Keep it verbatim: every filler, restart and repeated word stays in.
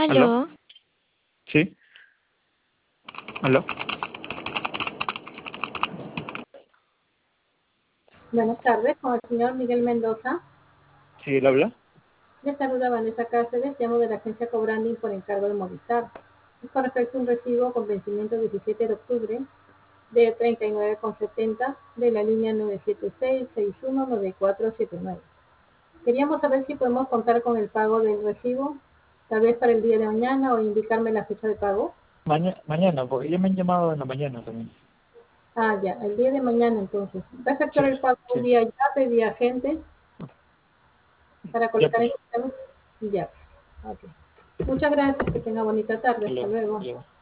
¿Aló? Aló, ¿Sí? ¿Aló? Buenas tardes, con el señor Miguel Mendoza. ¿Sí, él habla? Le saluda Vanessa Cáceres, llamo de la agencia Cobranding por encargo de Movistar. Es con respecto a un recibo con vencimiento diecisiete de octubre de treinta y nueve con setenta de la línea nueve siete seis, seis uno nueve cuatro siete nueve. Queríamos saber si podemos contar con el pago del recibo, tal vez para el día de mañana o indicarme la fecha de pago. Maña- mañana, porque ya me han llamado en la mañana también. Ah, ya, el día de mañana entonces. ¿Va a efectuar Sí, el pago sí. vía llave, vía agente, para Ya colocar pues, en el sistema? Ya. Ok. Muchas gracias, que tenga bonita tarde. hasta Hasta luego. luego. Ya.